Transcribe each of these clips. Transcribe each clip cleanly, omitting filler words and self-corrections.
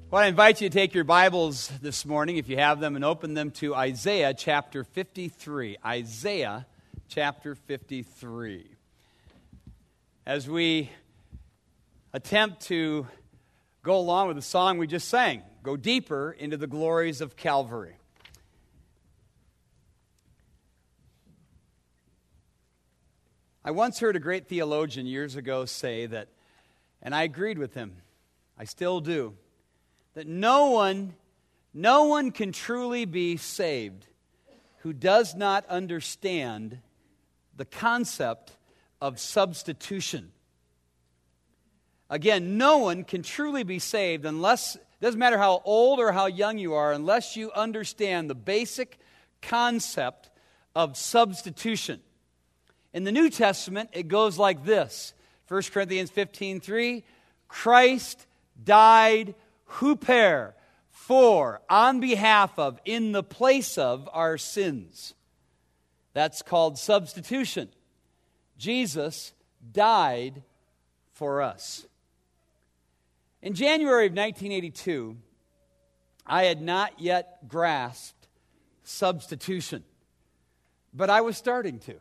Well, I invite you to take your Bibles this morning, if you have them, and open them to Isaiah chapter 53. Isaiah chapter 53. As we attempt to go along with the song we just sang, go deeper into the glories of Calvary. I once heard a great theologian years ago say that, and I agreed with him, I still do, that no one can truly be saved who does not understand the concept of substitution. Again, no one can truly be saved unless, it doesn't matter how old or how young you are, unless you understand the basic concept of substitution. In the New Testament, it goes like this. 1 Corinthians 15:3, Christ died huper, for, on behalf of, in the place of our sins. That's called substitution. Jesus died for us. In January of 1982, I had not yet grasped substitution, but I was starting to.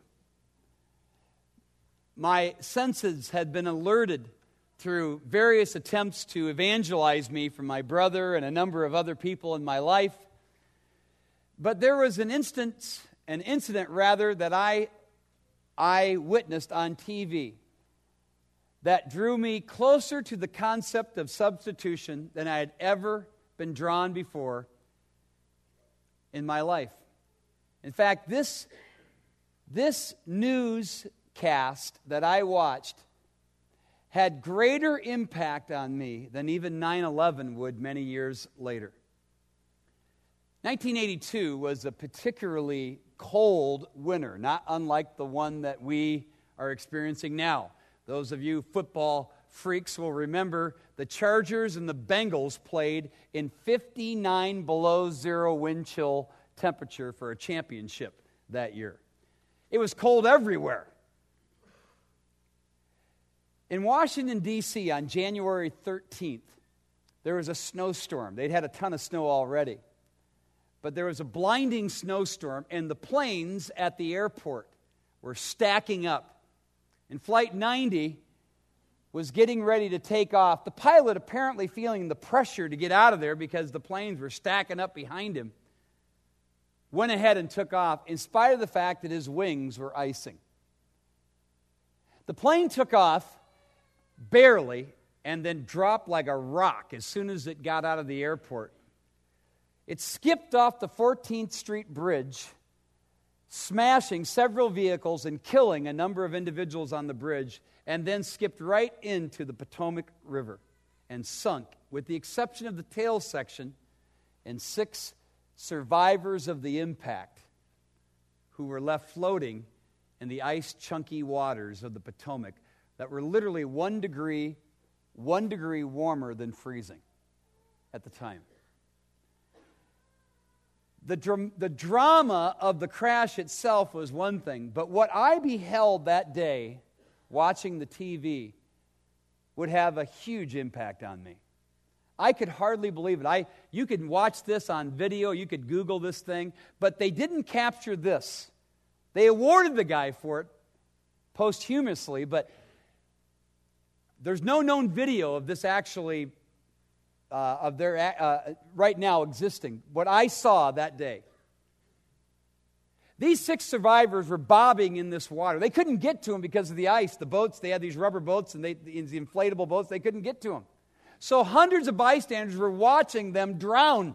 My senses had been alerted through various attempts to evangelize me from my brother and a number of other people in my life. But there was an incident that I witnessed on TV that drew me closer to the concept of substitution than I had ever been drawn before in my life. In fact, this newscast that I watched had greater impact on me than even 9/11 would many years later. 1982 was a particularly cold winter, not unlike the one that we are experiencing now. Those of you football freaks will remember the Chargers and the Bengals played in 59 below zero wind chill temperature for a championship that year. It was cold everywhere. In Washington, D.C., on January 13th, there was a snowstorm. They'd had a ton of snow already. But there was a blinding snowstorm, and the planes at the airport were stacking up. And Flight 90 was getting ready to take off. The pilot, apparently feeling the pressure to get out of there because the planes were stacking up behind him, went ahead and took off in spite of the fact that his wings were icing. The plane took off barely, and then dropped like a rock as soon as it got out of the airport. It skipped off the 14th Street Bridge, smashing several vehicles and killing a number of individuals on the bridge, and then skipped right into the Potomac River and sunk, with the exception of the tail section and 6 survivors of the impact who were left floating in the ice-chunky waters of the Potomac that were literally 1 degree warmer than freezing at the time. The drama of the crash itself was one thing, but what I beheld that day, watching the TV, would have a huge impact on me. I could hardly believe it. You could watch this on video, you could Google this thing, but they didn't capture this. They awarded the guy for it posthumously, but there's no known video of this actually, right now existing. What I saw that day. These 6 survivors were bobbing in this water. They couldn't get to them because of the ice. The boats, they had these rubber boats and these inflatable boats, they couldn't get to them. So hundreds of bystanders were watching them drown.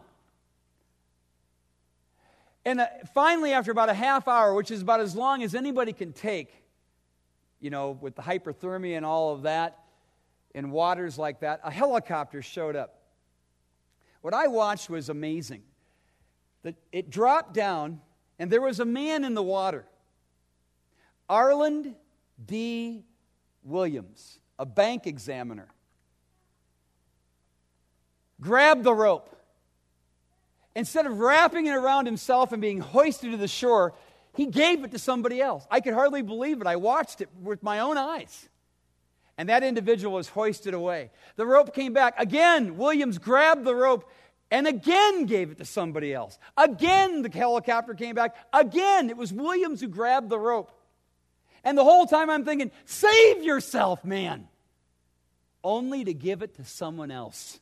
And finally, after about a half hour, which is about as long as anybody can take, with the hypothermia and all of that, in waters like that, a helicopter showed up. What I watched was amazing. It dropped down, and there was a man in the water. Arland D. Williams, a bank examiner, grabbed the rope. Instead of wrapping it around himself and being hoisted to the shore, he gave it to somebody else. I could hardly believe it. I watched it with my own eyes. And that individual was hoisted away. The rope came back. Again, Williams grabbed the rope and again gave it to somebody else. Again, the helicopter came back. Again, it was Williams who grabbed the rope. And the whole time I'm thinking, save yourself, man. Only to give it to someone else.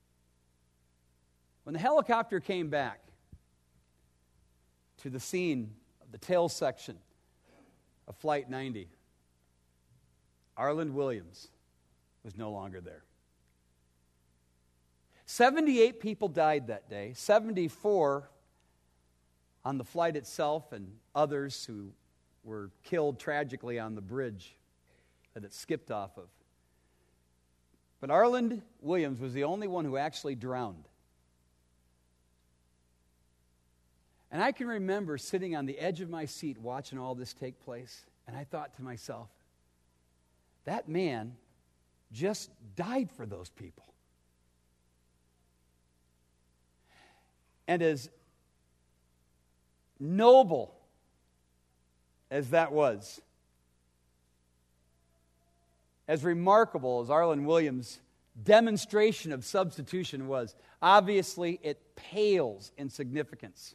When the helicopter came back to the scene of the tail section of Flight 90, Arland Williams was no longer there. 78 people died that day, 74 on the flight itself, and others who were killed tragically on the bridge that it skipped off of. But Arland Williams was the only one who actually drowned. And I can remember sitting on the edge of my seat watching all this take place, and I thought to myself, that man just died for those people. And as noble as that was, as remarkable as Arland Williams' demonstration of substitution was, obviously it pales in significance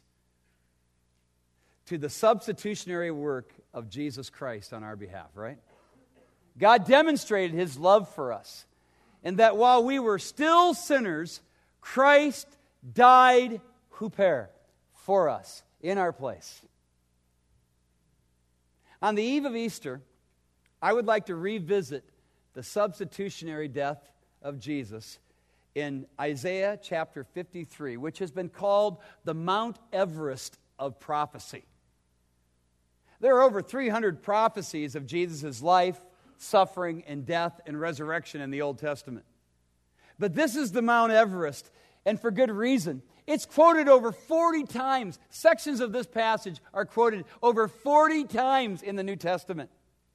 to the substitutionary work of Jesus Christ on our behalf, right? God demonstrated His love for us, and that while we were still sinners, Christ died huper for us in our place. On the eve of Easter, I would like to revisit the substitutionary death of Jesus in Isaiah chapter 53, which has been called the Mount Everest of prophecy. There are over 300 prophecies of Jesus' life, suffering, and death and resurrection in the Old Testament. But this is the Mount Everest, and for good reason. It's quoted over 40 times. Sections of this passage are quoted over 40 times in the New Testament.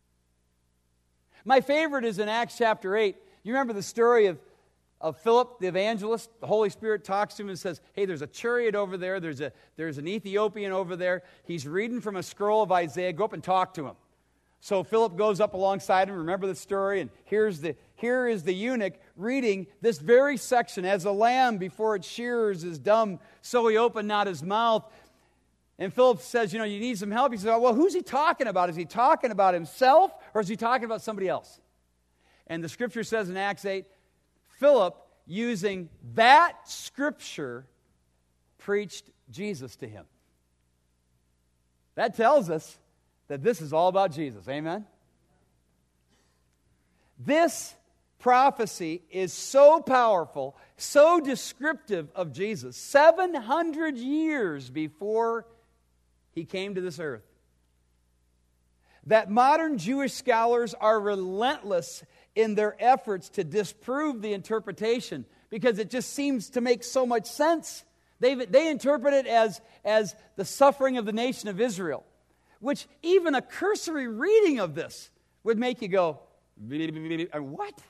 My favorite is in Acts chapter 8. You remember the story of Philip the evangelist? The Holy Spirit talks to him and says, hey, there's a chariot over there. There's an Ethiopian over there. He's reading from a scroll of Isaiah. Go up and talk to him. So Philip goes up alongside him. Remember the story? And here is the eunuch reading this very section. As a lamb before its shearers is dumb, so he opened not his mouth. And Philip says, you need some help. He says, well, who's he talking about? Is he talking about himself or is he talking about somebody else? And the scripture says in Acts 8, Philip, using that scripture, preached Jesus to him. That tells us that this is all about Jesus. Amen? This prophecy is so powerful, so descriptive of Jesus, 700 years before He came to this earth, that modern Jewish scholars are relentless in their efforts to disprove the interpretation because it just seems to make so much sense. They interpret it as the suffering of the nation of Israel, which even a cursory reading of this would make you go, what?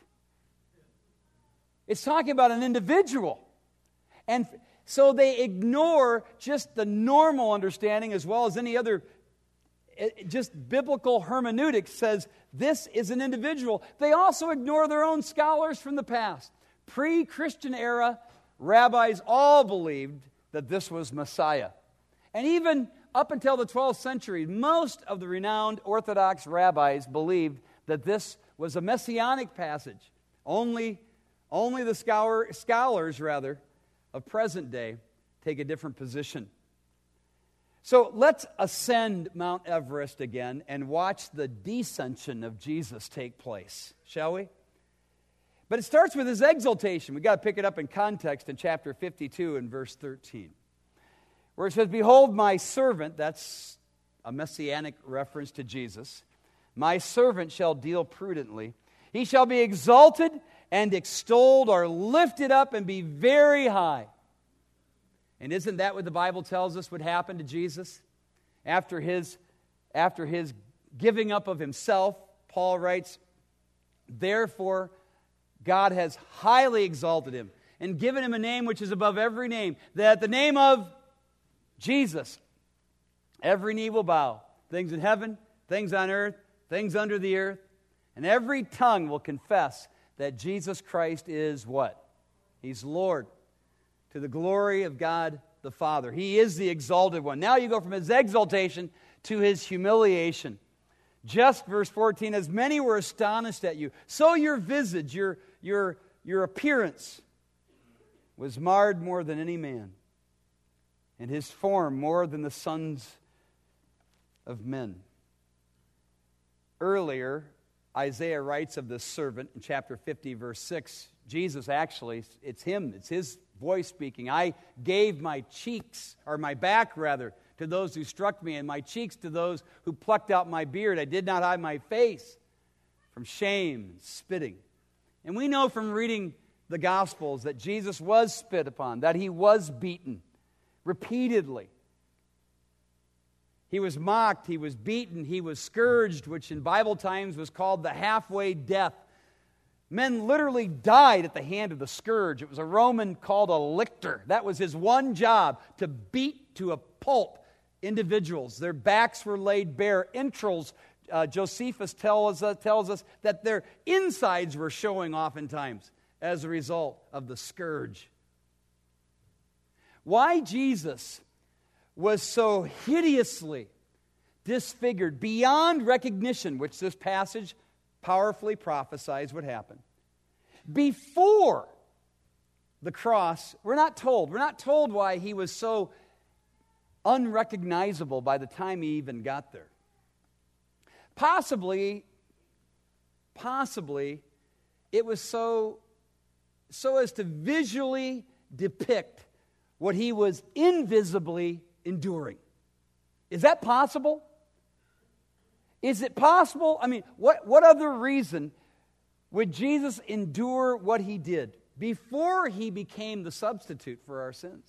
It's talking about an individual. And so they ignore just the normal understanding as well as any other, just biblical hermeneutics says this is an individual. They also ignore their own scholars from the past. Pre-Christian era, rabbis all believed that this was Messiah. And even up until the 12th century, most of the renowned Orthodox rabbis believed that this was a messianic passage. Only the scholars of present day take a different position. So let's ascend Mount Everest again and watch the descension of Jesus take place, shall we? But it starts with His exaltation. We've got to pick it up in context in chapter 52 and verse 13. Where it says, behold, my servant, that's a messianic reference to Jesus, my servant shall deal prudently. He shall be exalted and extolled or lifted up and be very high. And isn't that what the Bible tells us would happen to Jesus? After his giving up of Himself, Paul writes, therefore God has highly exalted Him and given Him a name which is above every name, that at the name of Jesus, every knee will bow, things in heaven, things on earth, things under the earth, And every tongue will confess that Jesus Christ is what? He's Lord, to the glory of God the Father. He is the exalted one. Now you go from his exaltation to his humiliation. Just verse 14, as many were astonished at you, so your visage, your appearance was marred more than any man, and his form more than the sons of men. Earlier, Isaiah writes of this servant in chapter 50, verse 6. Jesus actually, it's him, it's his voice speaking. I gave my cheeks, or my back rather, to those who struck me, and my cheeks to those who plucked out my beard. I did not hide my face from shame and spitting. And we know from reading the Gospels that Jesus was spit upon, that he was beaten repeatedly. He was mocked, he was beaten, he was scourged, which in Bible times was called the halfway death. Men literally died at the hand of the scourge. It was a Roman called a lictor. That was his one job, to beat to a pulp individuals. Their backs were laid bare. Entrails, Josephus tells us that their insides were showing oftentimes as a result of the scourge. Why Jesus was so hideously disfigured beyond recognition, which this passage powerfully prophesies would happen. Before the cross, we're not told. We're not told why he was so unrecognizable by the time he even got there. Possibly, it was so as to visually depict what he was invisibly enduring. Is that possible? Is it possible? I mean, what other reason would Jesus endure what he did before he became the substitute for our sins?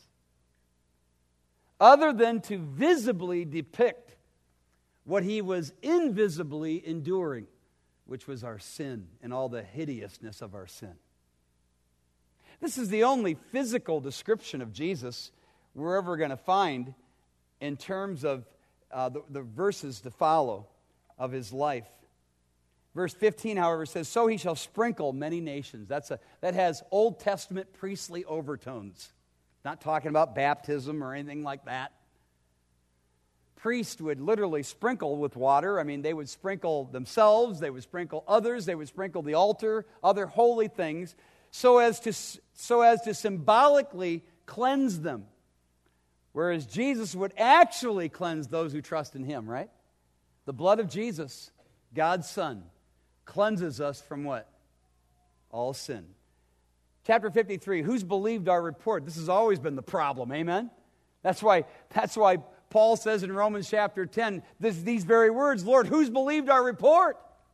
Other than to visibly depict what he was invisibly enduring, which was our sin and all the hideousness of our sin. This is the only physical description of Jesus we're ever going to find in terms of the verses to follow of his life. Verse 15, however, says, so he shall sprinkle many nations. That has Old Testament priestly overtones. Not talking about baptism or anything like that. Priests would literally sprinkle with water. I mean, they would sprinkle themselves, they would sprinkle others, they would sprinkle the altar, other holy things, so as to symbolically cleanse them. Whereas Jesus would actually cleanse those who trust in him, right? The blood of Jesus, God's Son, cleanses us from what? All sin. Chapter 53, who's believed our report? This has always been the problem, amen? That's why Paul says in Romans chapter 10, these very words, Lord, who's believed our report?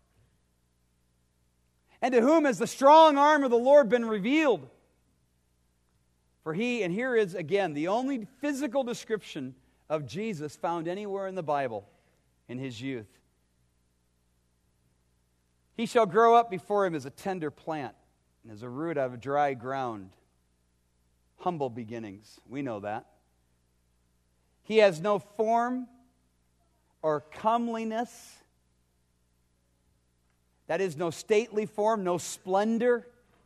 And to whom has the strong arm of the Lord been revealed? For he, and here is again the only physical description of Jesus found anywhere in the Bible, in his youth. He shall grow up before him as a tender plant, and as a root out of dry ground. Humble beginnings, we know that. He has no form or comeliness. That is, no stately form, no splendor.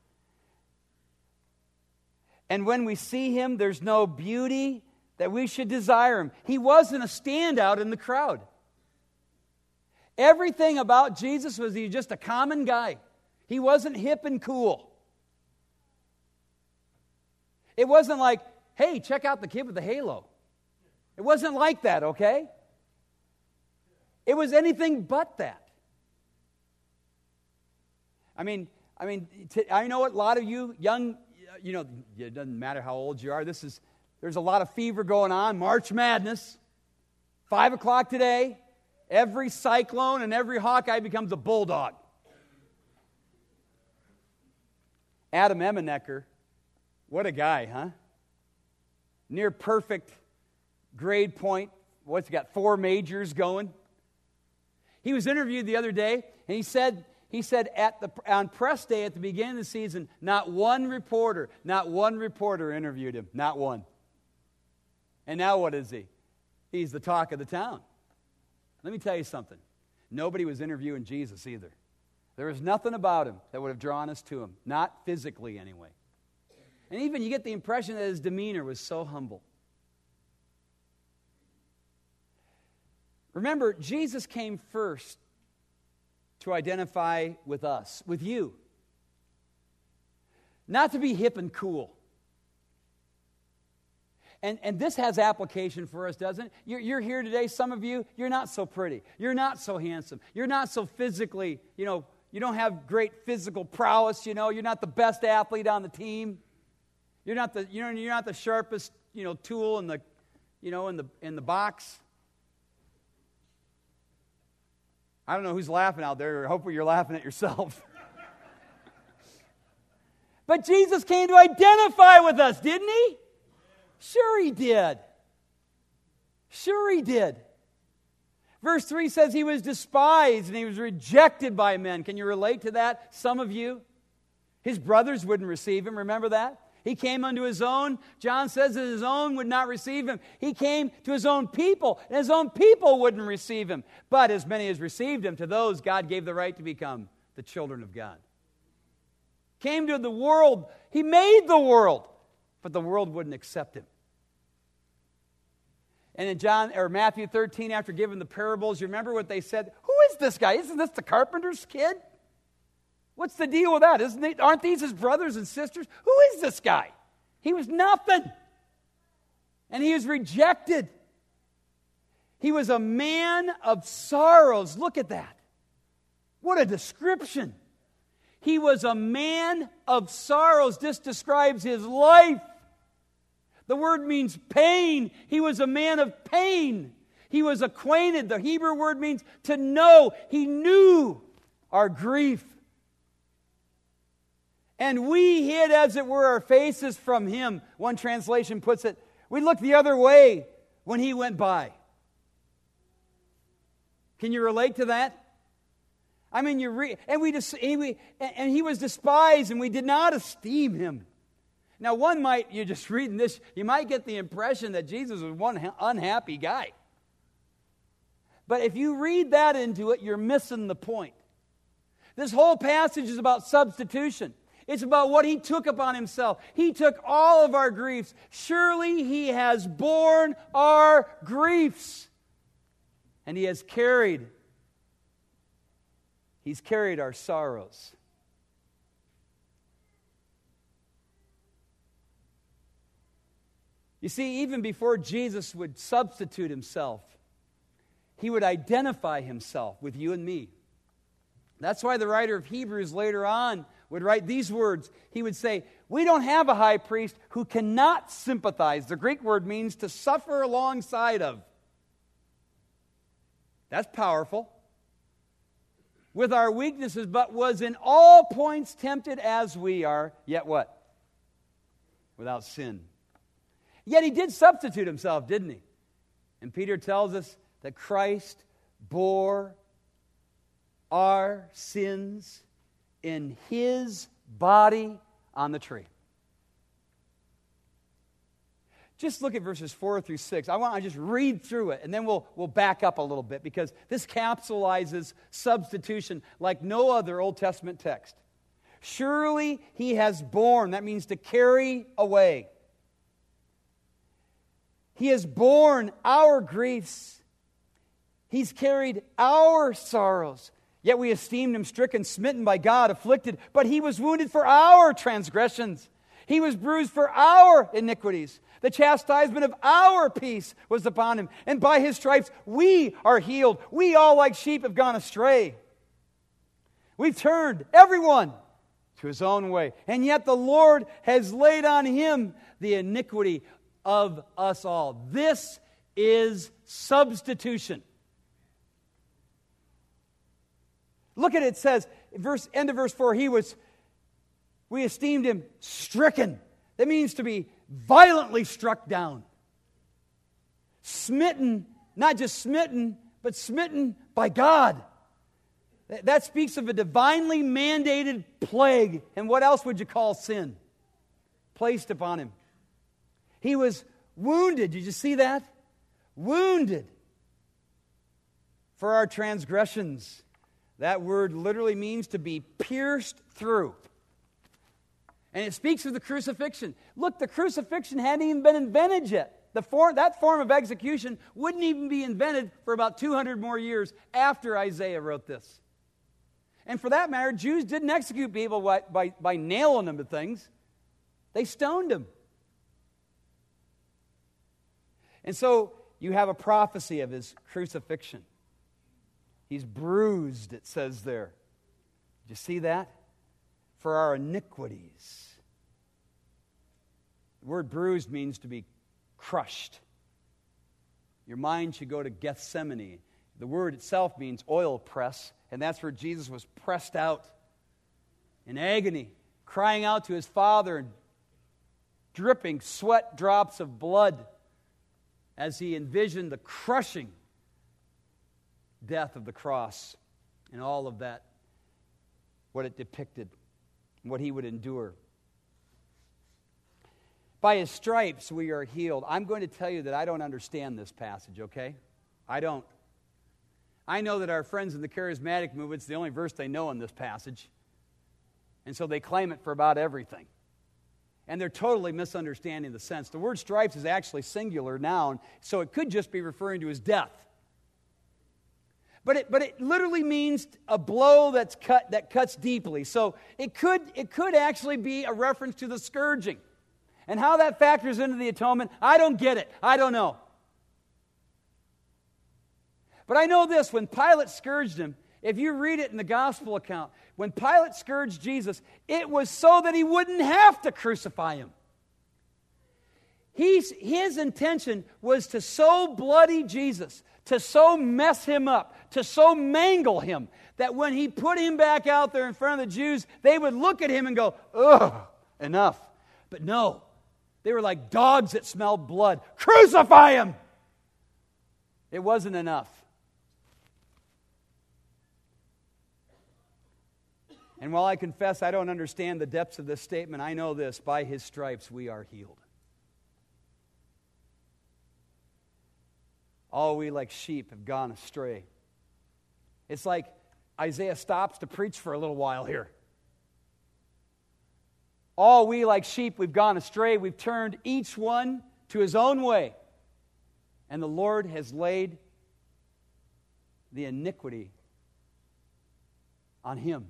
And when we see him, there's no beauty that we should desire him. He wasn't a standout in the crowd. Everything about Jesus was he was just a common guy. He wasn't hip and cool. It wasn't like, hey, check out the kid with the halo. It wasn't like that, okay? It was anything but that. I mean, I know what a lot of you young, it doesn't matter how old you are. There's a lot of fever going on. March Madness, 5 o'clock today. Every Cyclone and every Hawkeye becomes a Bulldog. Adam Emenecker, what a guy, huh? Near perfect grade point. What's he got? 4 majors going. He was interviewed the other day, and he said on press day at the beginning of the season, not one reporter interviewed him. Not one. And now what is he? He's the talk of the town. Let me tell you something. Nobody was interviewing Jesus either. There was nothing about him that would have drawn us to him. Not physically, anyway. And even you get the impression that his demeanor was so humble. Remember, Jesus came first to identify with us, with you. Not to be hip and cool. And this has application for us, doesn't it? You're here today, some of you, you're not so pretty. You're not so handsome. You're not so physically, you don't have great physical prowess, you're not the best athlete on the team. You're not the sharpest, tool in the box. I don't know who's laughing out there. Hopefully you're laughing at yourself. But Jesus came to identify with us, didn't he? Sure he did. Sure he did. Verse 3 says he was despised and he was rejected by men. Can you relate to that? Some of you. His brothers wouldn't receive him. Remember that? He came unto his own. John says that his own would not receive him. He came to his own people, and his own people wouldn't receive him. But as many as received him, to those God gave the right to become the children of God. Came to the world. He made the world, but the world wouldn't accept him. And in Matthew 13, after giving the parables, you remember what they said? Who is this guy? Isn't this the carpenter's kid? What's the deal with that? Aren't these his brothers and sisters? Who is this guy? He was nothing. And he was rejected. He was a man of sorrows. Look at that. What a description. He was a man of sorrows. This describes his life. The word means pain. He was a man of pain. He was acquainted. The Hebrew word means to know. He knew our grief. And we hid, as it were, our faces from him. One translation puts it, we looked the other way when he went by. Can you relate to that? I mean, and he was despised, and we did not esteem him. Now, you're just reading this, you might get the impression that Jesus was one unhappy guy. But if you read that into it, you're missing the point. This whole passage is about substitution. It's about what he took upon himself. He took all of our griefs. Surely he has borne our griefs. And he's carried our sorrows. You see, even before Jesus would substitute himself, he would identify himself with you and me. That's why the writer of Hebrews later on would write these words. He would say, we don't have a high priest who cannot sympathize. The Greek word means to suffer alongside of. That's powerful. With our weaknesses, but was in all points tempted as we are, yet what? Without sin. Yet he did substitute himself, didn't he? And Peter tells us that Christ bore our sins in his body on the tree. Just look at verses 4 through 6. I want to just read through it, and then we'll back up a little bit, because this capsulizes substitution like no other Old Testament text. Surely he has borne, that means to carry away. He has borne our griefs. He's carried our sorrows. Yet we esteemed him stricken, smitten by God, afflicted. But he was wounded for our transgressions. He was bruised for our iniquities. The chastisement of our peace was upon him. And by his stripes we are healed. We all like sheep have gone astray. We've turned, everyone, to his own way. And yet the Lord has laid on him the iniquity of us all. This is substitution. Look at it, it says, end of verse 4, we esteemed him stricken. That means to be violently struck down. Smitten, not just smitten, but smitten by God. That speaks of a divinely mandated plague. And what else would you call sin? Placed upon him. He was wounded. Did you see that? Wounded for our transgressions. That word literally means to be pierced through. And it speaks of the crucifixion. Look, the crucifixion hadn't even been invented yet. That form of execution wouldn't even be invented for about 200 more years after Isaiah wrote this. And for that matter, Jews didn't execute people by nailing them to things. They stoned them. And so you have a prophecy of his crucifixion. He's bruised, it says there. Did you see that? For our iniquities. The word bruised means to be crushed. Your mind should go to Gethsemane. The word itself means oil press, and that's where Jesus was pressed out in agony, crying out to his Father and dripping sweat drops of blood as he envisioned the crushing death of the cross and all of that, what it depicted, what he would endure. By his stripes we are healed. I'm going to tell you that I don't understand this passage, okay? I don't. I know that our friends in the charismatic movement, it's the only verse they know in this passage. And so they claim it for about everything. And they're totally misunderstanding the sense. The word stripes is actually singular noun, so it could just be referring to his death. But it literally means a blow that cuts deeply. So it could actually be a reference to the scourging. And how that factors into the atonement, I don't get it. I don't know. But I know this, when Pilate scourged him, if you read it in the gospel account, when Pilate scourged Jesus, it was so that he wouldn't have to crucify him. His intention was to so bloody Jesus, to so mess him up, to so mangle him, that when he put him back out there in front of the Jews, they would look at him and go, ugh, enough. But no, they were like dogs that smelled blood. Crucify him! It wasn't enough. And while I confess I don't understand the depths of this statement, I know this: by his stripes we are healed. All we like sheep have gone astray. It's like Isaiah stops to preach for a little while here. All we like sheep, we've gone astray. We've turned each one to his own way. And the Lord has laid the iniquity on him.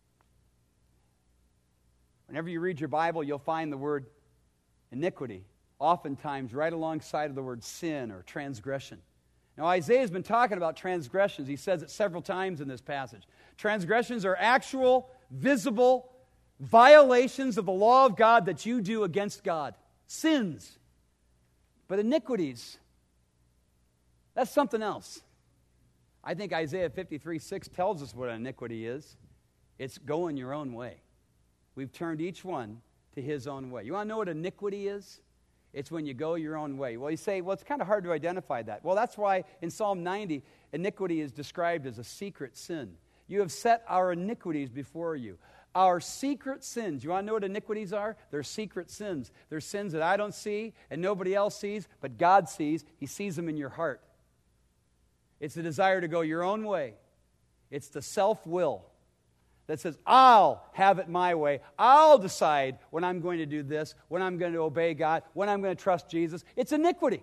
Whenever you read your Bible, you'll find the word iniquity oftentimes right alongside of the word sin or transgression. Now, Isaiah's been talking about transgressions. He says it several times in this passage. Transgressions are actual, visible violations of the law of God that you do against God. Sins. But iniquities, that's something else. I think Isaiah 53:6 tells us what an iniquity is. It's going your own way. We've turned each one to his own way. You want to know what iniquity is? It's when you go your own way. Well, you say, well, it's kind of hard to identify that. Well, that's why in Psalm 90, iniquity is described as a secret sin. You have set our iniquities before you. Our secret sins. You want to know what iniquities are? They're secret sins. They're sins that I don't see and nobody else sees, but God sees. He sees them in your heart. It's the desire to go your own way. It's the self-will that says, I'll have it my way. I'll decide when I'm going to do this, when I'm going to obey God, when I'm going to trust Jesus. It's iniquity.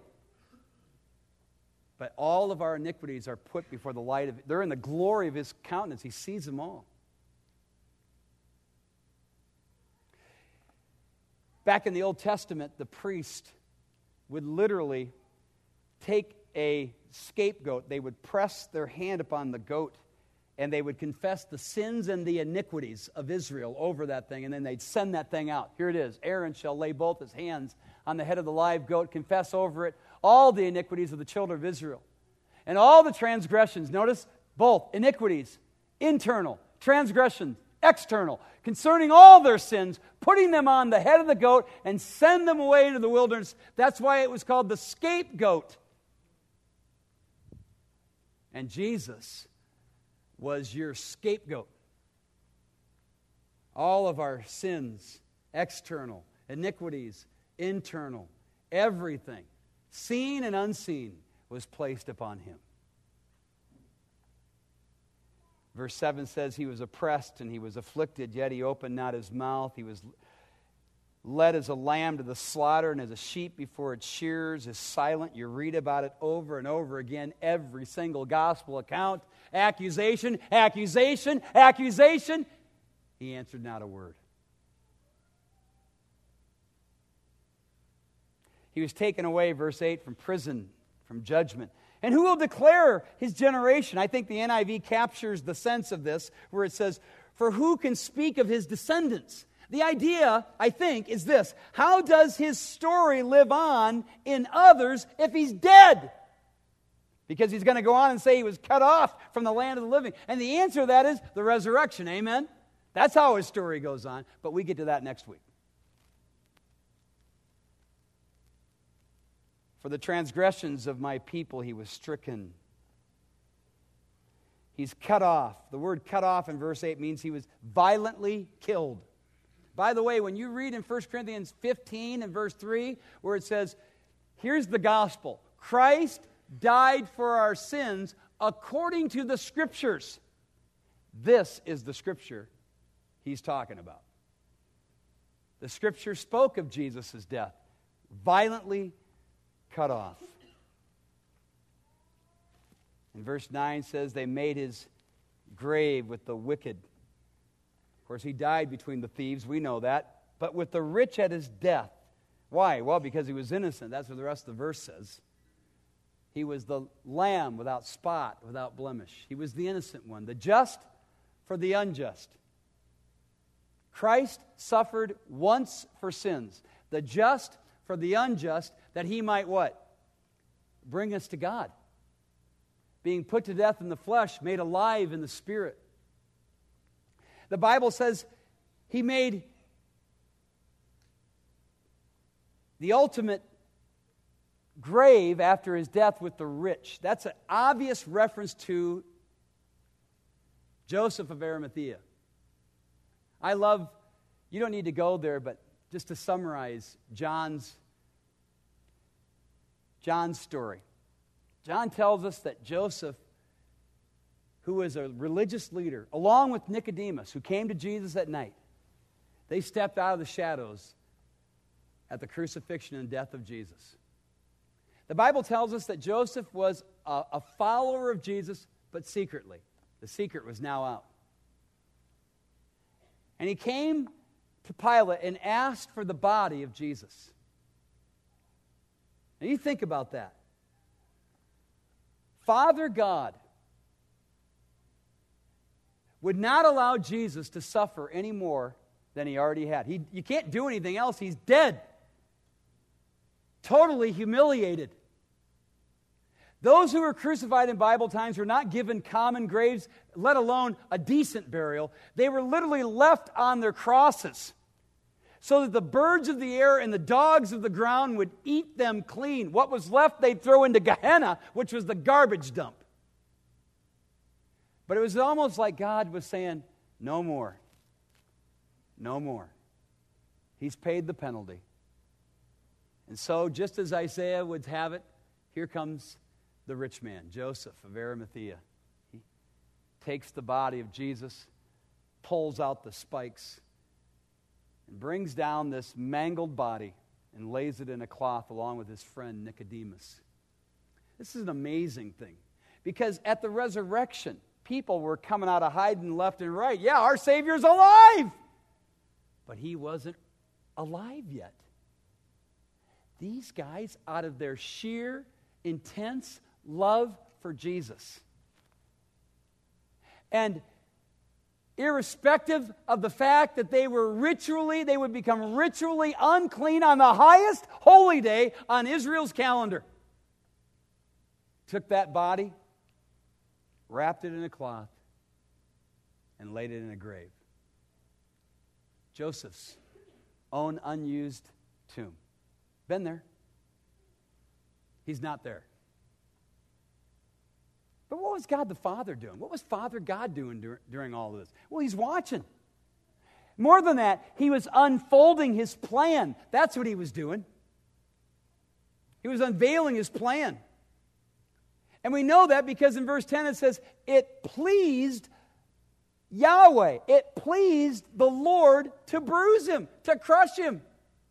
But all of our iniquities are put before the light of it. They're in the glory of his countenance. He sees them all. Back in the Old Testament, the priest would literally take a scapegoat. They would press their hand upon the goat, and they would confess the sins and the iniquities of Israel over that thing, and then they'd send that thing out. Here it is. Aaron shall lay both his hands on the head of the live goat, confess over it all the iniquities of the children of Israel. And all the transgressions, notice both iniquities, internal, transgressions, external, concerning all their sins, putting them on the head of the goat and send them away into the wilderness. That's why it was called the scapegoat. And Jesus was your scapegoat. All of our sins, external, iniquities, internal, everything, seen and unseen, was placed upon him. Verse 7 says, he was oppressed and he was afflicted, yet he opened not his mouth. He was led as a lamb to the slaughter, and as a sheep before its shearers is silent. You read about it over and over again, every single gospel account. Accusation, accusation, accusation. He answered not a word. He was taken away, verse 8, from prison, from judgment. And who will declare his generation? I think the NIV captures the sense of this, where it says, for who can speak of his descendants? The idea, I think, is this: how does his story live on in others if he's dead? Because he's going to go on and say he was cut off from the land of the living. And the answer to that is the resurrection, amen? That's how his story goes on, but we get to that next week. For the transgressions of my people he was stricken. He's cut off. The word cut off in verse 8 means he was violently killed. By the way, when you read in 1 Corinthians 15 and verse 3, where it says, here's the gospel: Christ died for our sins according to the Scriptures. This is the Scripture he's talking about. The Scripture spoke of Jesus' death, violently cut off. And verse 9 says they made his grave with the wicked. Of course, he died between the thieves, we know that. But with the rich at his death. Why? Well, because he was innocent. That's what the rest of the verse says. He was the lamb without spot, without blemish. He was the innocent one, the just for the unjust. Christ suffered once for sins, the just for the unjust, that he might what? Bring us to God. Being put to death in the flesh, made alive in the spirit. The Bible says he made the ultimate grave after his death with the rich. That's an obvious reference to Joseph of Arimathea. I love, you don't need to go there, but just to summarize John's story. John tells us that Joseph, who was a religious leader, along with Nicodemus, who came to Jesus at night, they stepped out of the shadows at the crucifixion and death of Jesus. The Bible tells us that Joseph was a follower of Jesus, but secretly. The secret was now out. And he came to Pilate and asked for the body of Jesus. And you think about that. Father God would not allow Jesus to suffer any more than he already had. You can't do anything else. He's dead. Totally humiliated. Those who were crucified in Bible times were not given common graves, let alone a decent burial. They were literally left on their crosses so that the birds of the air and the dogs of the ground would eat them clean. What was left, they'd throw into Gehenna, which was the garbage dump. But it was almost like God was saying, no more. No more. He's paid the penalty. And so, just as Isaiah would have it, here comes the rich man, Joseph of Arimathea. He takes the body of Jesus, pulls out the spikes, and brings down this mangled body and lays it in a cloth along with his friend Nicodemus. This is an amazing thing, because at the resurrection, people were coming out of hiding left and right. Yeah, our Savior's alive! But he wasn't alive yet. These guys, out of their sheer, intense love for Jesus, and irrespective of the fact that they would become ritually unclean on the highest holy day on Israel's calendar, took that body, wrapped it in a cloth, and laid it in a grave. Joseph's own unused tomb. Been there. He's not there. But what was God the Father doing? What was Father God doing during all of this? Well, he's watching. More than that, he was unfolding his plan. That's what he was doing. He was unveiling his plan. And we know that because in verse 10 it says, it pleased Yahweh. It pleased the Lord to bruise him, to crush him.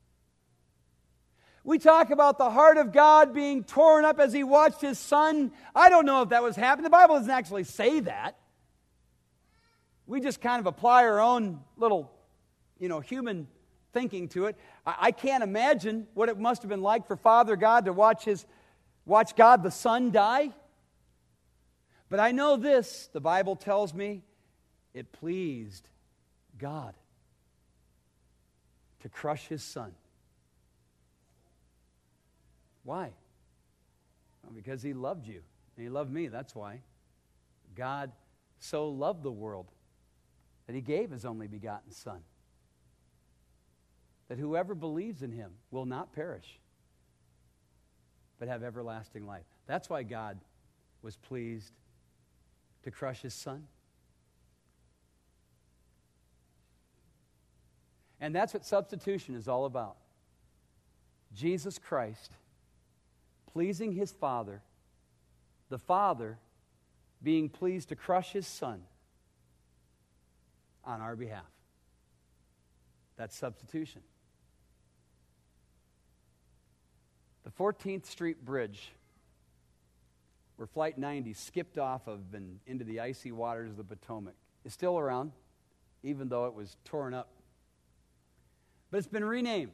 We talk about the heart of God being torn up as he watched his son. I don't know if that was happening. The Bible doesn't actually say that. We just kind of apply our own little, human thinking to it. I can't imagine what it must have been like for Father God to watch God the Son die. But I know this, the Bible tells me, it pleased God to crush his Son. Why? Well, because he loved you, and he loved me, that's why. God so loved the world that he gave his only begotten Son, that whoever believes in him will not perish, but have everlasting life. That's why God was pleased to crush his Son. And that's what substitution is all about. Jesus Christ pleasing his Father, the Father being pleased to crush his Son on our behalf. That's substitution. The 14th Street Bridge, where Flight 90 skipped off of and into the icy waters of the Potomac, is still around, even though it was torn up. But it's been renamed.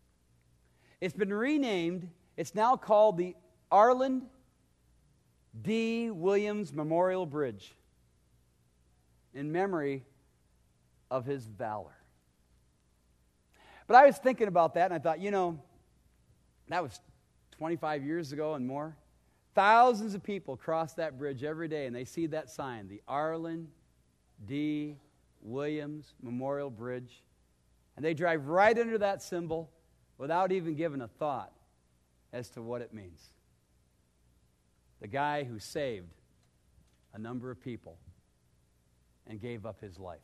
It's now called the Arland D. Williams Memorial Bridge, in memory of his valor. But I was thinking about that, and I thought, that was 25 years ago and more. Thousands of people cross that bridge every day, and they see that sign, the Arland D. Williams Memorial Bridge, and they drive right under that symbol without even giving a thought as to what it means. The guy who saved a number of people and gave up his life.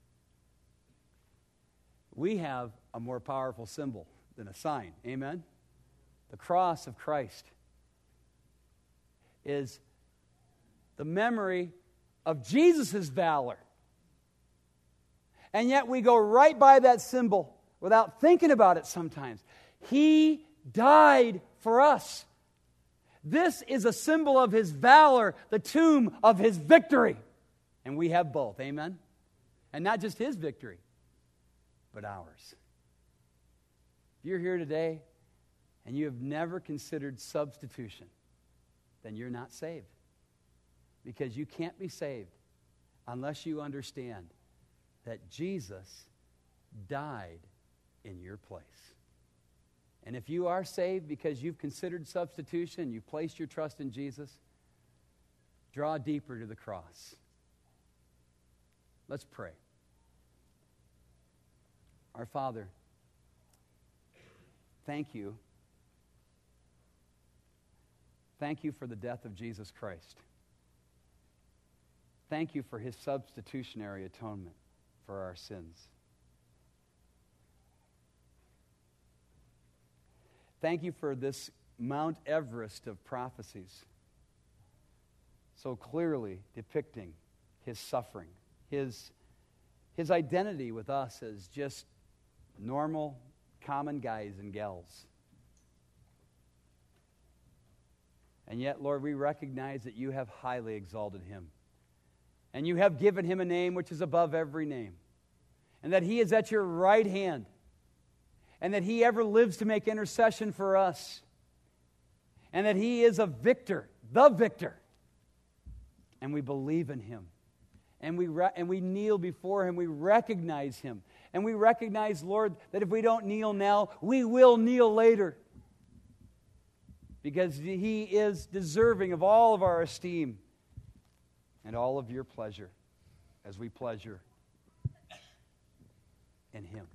We have a more powerful symbol than a sign. Amen? The cross of Christ is the memory of Jesus' valor. And yet we go right by that symbol without thinking about it sometimes. He died for us. This is a symbol of his valor, the tomb of his victory. And we have both, amen? And not just his victory, but ours. If you're here today and you have never considered substitution, then you're not saved. Because you can't be saved unless you understand that Jesus died in your place. And if you are saved because you've considered substitution, you've placed your trust in Jesus, draw deeper to the cross. Let's pray. Our Father, thank you. Thank you for the death of Jesus Christ. Thank you for his substitutionary atonement for our sins. Thank you for this Mount Everest of prophecies, so clearly depicting his suffering, his identity with us as just normal, common guys and gals. And yet, Lord, we recognize that you have highly exalted him. And you have given him a name which is above every name. And that he is at your right hand. And that he ever lives to make intercession for us. And that he is a victor, the victor. And we believe in him. And we kneel before him. We recognize him. And we recognize, Lord, that if we don't kneel now, we will kneel later. Because he is deserving of all of our esteem and all of your pleasure as we pleasure in him.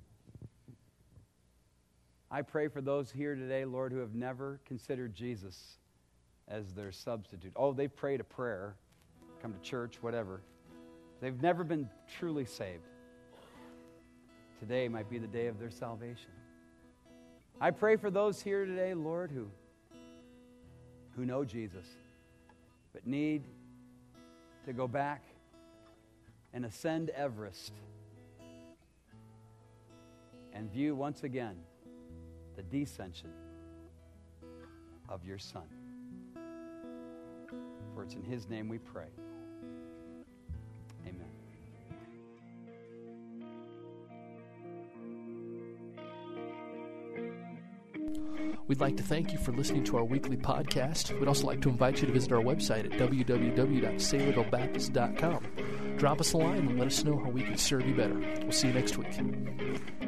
I pray for those here today, Lord, who have never considered Jesus as their substitute. Oh, they've prayed a prayer, come to church, whatever. They've never been truly saved. Today might be the day of their salvation. I pray for those here today, Lord, who know Jesus, but need to go back and ascend Everest and view once again the descension of your Son. For it's in His name we pray. Amen. We'd like to thank you for listening to our weekly podcast. We'd also like to invite you to visit our website at www.saylorvillebaptist.com. Drop us a line and let us know how we can serve you better. We'll see you next week.